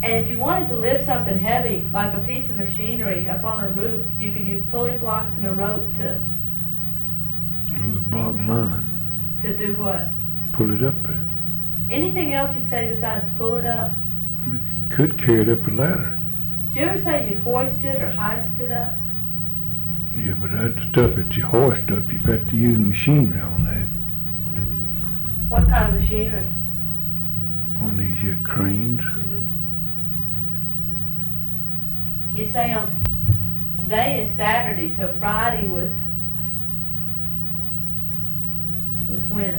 And if you wanted to lift something heavy, like a piece of machinery up on a roof, you could use pulley blocks and a rope to It was a block line. do what? Pull it up there. Anything else you'd say besides pull it up? We could carry it up a ladder. Did you ever say you'd hoist it or heist it up? Yeah, but that stuff that you hoist up, you've got to use machinery on that. What kind of machinery? One of these here cranes. You say today is Saturday, so Friday was when?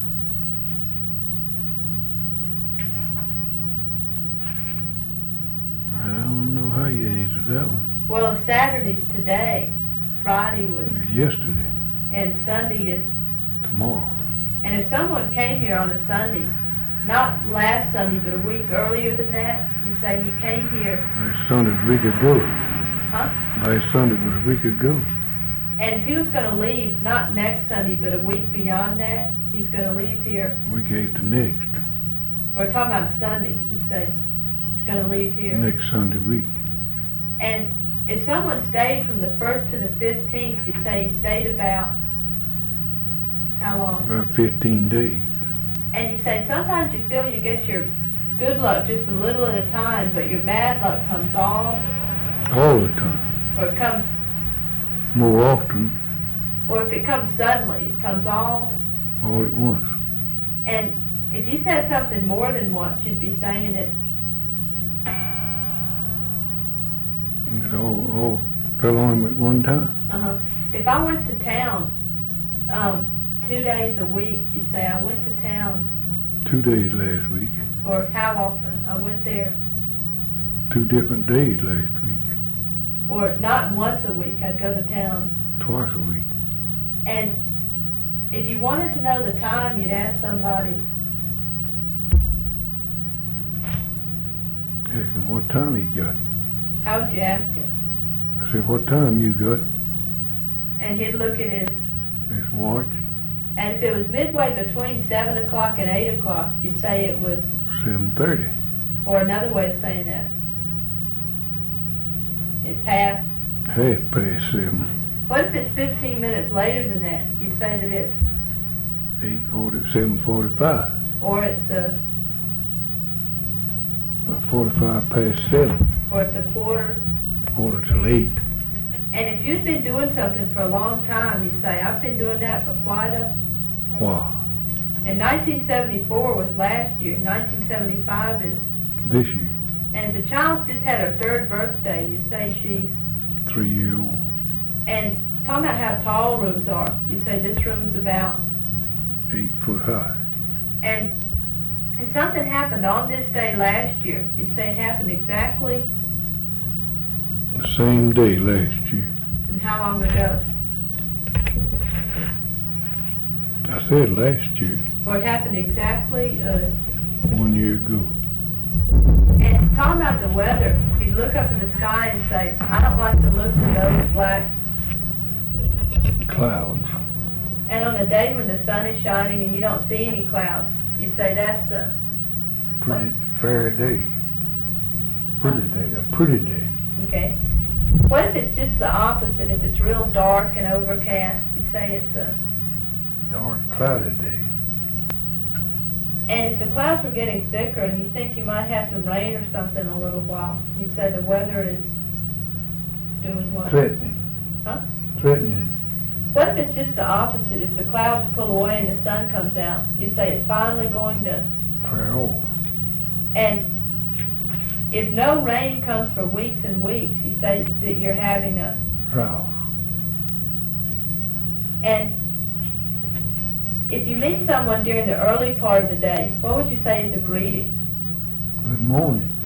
I don't know how you answer that one. Well, Saturday's today. Friday was, It was yesterday, and Sunday is. tomorrow. And if someone came here on a Sunday, not last Sunday, but a week earlier than that, you'd say he came here, Last Sunday was a week ago. huh? Last Sunday was a week ago. And if he was going to leave, not next Sunday, but a week beyond that, he's going to leave here. Week after next. We're talking about Sunday. You'd say he's going to leave here. Next Sunday week. And if someone stayed from the 1st to the 15th, you'd say he stayed about how long? About 15 days. And you say sometimes you feel you get your good luck just a little at a time, but your bad luck comes all, All the time. or it comes, More often, or if it comes suddenly, it comes all. all at once. And if you said something more than once, you'd be saying it. And it all fell on him at one time. If I went to town 2 days a week, you'd say I went to town, 2 days last week. or how often I went there, 2 different days last week. or not once a week, I'd go to town. Twice a week. And if you wanted to know the time, you'd ask somebody, Asking what time he got. how would you ask it? I said, what time you got? And he'd look at His watch, and if it was midway between 7 o'clock and 8 o'clock, you'd say it was, 7:30. or another way of saying that, it's half. Half past 7. What if it's 15 minutes later than that? You'd say that it's, 8:40, 7:45. or it's a, 45 past 7. or it's a quarter. Quarter till 8. And if you'd been doing something for a long time, you'd say, I've been doing that for quite a... Wow. And 1974 was last year. 1975 is... This year, And if a child's just had her 3rd birthday, you'd say she's... 3-year-old. And talking about how tall rooms are, you'd say this room's about... 8 foot high. And if something happened on this day last year, you'd say it happened exactly... The same day last year. And how long ago? I said last year, Or it happened exactly... 1 year ago. And talking about the weather, you'd look up in the sky and say, I don't like the looks of those black... Clouds. And on a day when the sun is shining and you don't see any clouds, you'd say that's a... Pretty fair day. Pretty day. A pretty day. Okay. What if it's just the opposite? If it's real dark and overcast, you'd say it's a... Dark, cloudy day. And if the clouds were getting thicker and you think you might have some rain or something in a little while, you'd say the weather is doing what? Threatening. Huh? Threatening. What if it's just the opposite? If the clouds pull away and the sun comes out, you'd say it's finally going to... Fair off. And if no rain comes for weeks and weeks, you say that you're having a... Drought. And if you meet someone during the early part of the day, what would you say is a greeting? Good morning.